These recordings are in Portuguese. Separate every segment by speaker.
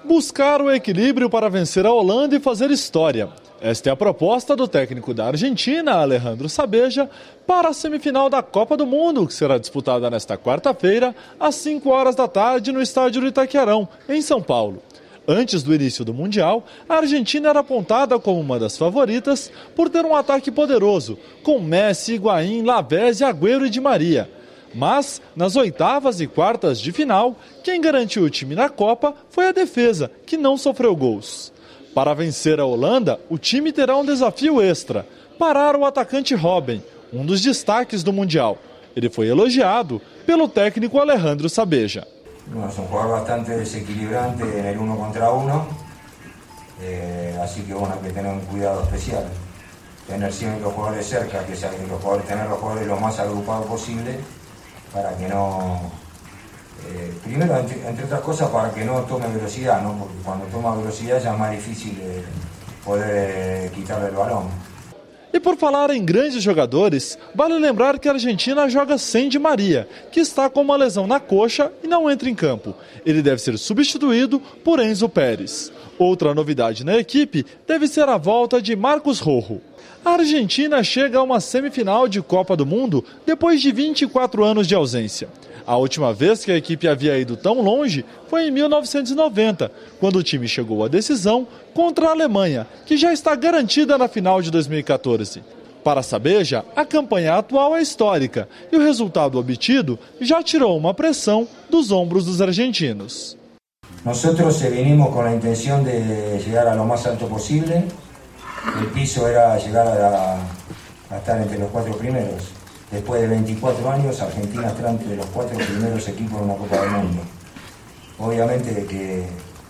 Speaker 1: Buscar o equilíbrio para vencer a Holanda e fazer história. Esta é a proposta do técnico da Argentina, Alejandro Sabella, para a semifinal da Copa do Mundo, que será disputada nesta quarta-feira, às 5 horas da tarde, no estádio do Itaquerão, em São Paulo. Antes do início do Mundial, a Argentina era apontada como uma das favoritas por ter um ataque poderoso, com Messi, Higuaín, Lavezzi, Agüero e Di Maria. Mas, nas oitavas e quartas de final, quem garantiu o time na Copa foi a defesa, que não sofreu gols. Para vencer a Holanda, o time terá um desafio extra: parar o atacante Robben, um dos destaques do Mundial. Ele foi elogiado pelo técnico Alejandro Sabella.
Speaker 2: Es un jugador bastante desequilibrante en el 1 contra 1, así que bueno, hay que tener un cuidado especial. Tener siempre los jugadores cerca, tener los jugadores lo más agrupados posible, para que no, primero entre otras cosas para que no tome velocidad, ¿no? Porque cuando toma velocidad ya es más difícil poder quitarle el balón.
Speaker 1: E por falar em grandes jogadores, vale lembrar que a Argentina joga sem Di Maria, que está com uma lesão na coxa e não entra em campo. Ele deve ser substituído por Enzo Pérez. Outra novidade na equipe deve ser a volta de Marcos Rojo. A Argentina chega a uma semifinal de Copa do Mundo depois de 24 anos de ausência. A última vez que a equipe havia ido tão longe foi em 1990, quando o time chegou à decisão contra a Alemanha, que já está garantida na final de 2014. Para Sabella, a campanha atual é histórica e o resultado obtido já tirou uma pressão dos ombros dos argentinos.
Speaker 2: Nós vinimos com a intenção de chegar a lo mais alto possível. O piso era chegar a estar entre os 4 primeiros. Después de 24 años, Argentina está entre los 4 primeros equipos de una Copa del Mundo. Obviamente que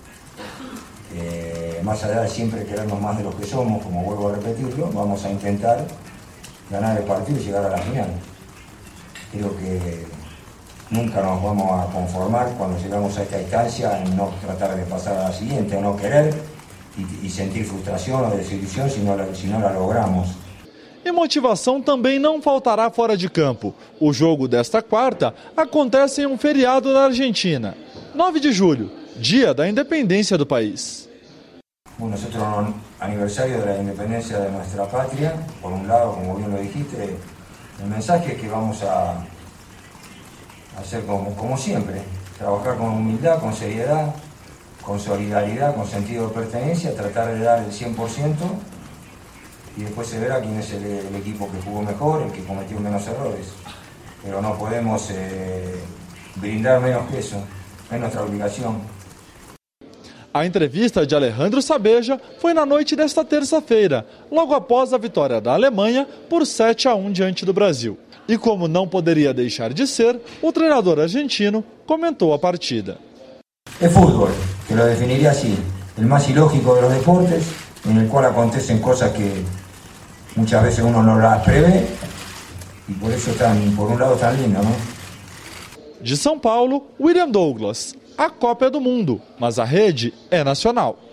Speaker 2: más allá de siempre querernos más de los que somos, como vuelvo a repetirlo, vamos a intentar ganar el partido y llegar a la final. Creo que nunca nos vamos a conformar cuando llegamos a esta instancia en no tratar de pasar a la siguiente, o no querer y sentir frustración o desilusión si no la logramos.
Speaker 1: E motivação também não faltará fora de campo. O jogo desta quarta acontece em um feriado na Argentina, 9 de julho, dia da independência do país.
Speaker 2: Bueno, nosotros no aniversario de la independencia de nuestra patria, por un lado, como bien lo dijiste, el mensaje es que vamos a hacer como siempre, trabajar con humildad, con seriedad, con solidaridad, con sentido de pertenencia, tratar de dar el 100%. Y después se verá quién es el equipo que jugó mejor, el que cometió menos errores. Pero no podemos brindar menos que eso, es nuestra obrigación.
Speaker 1: A entrevista de Alejandro Sabella foi na noite desta terça-feira, logo após a vitória da Alemanha por 7-1 diante do Brasil. E como não poderia deixar de ser, o treinador argentino comentou a partida.
Speaker 2: É fútbol, que lo definiría así, el más ilógico de los deportes, en el cual acontecen cosas que muchas veces uno no las prevé y por eso por un lado tan lindo, ¿no?
Speaker 1: De São Paulo, William Douglas. A Copa é do Mundo, mas a rede é nacional.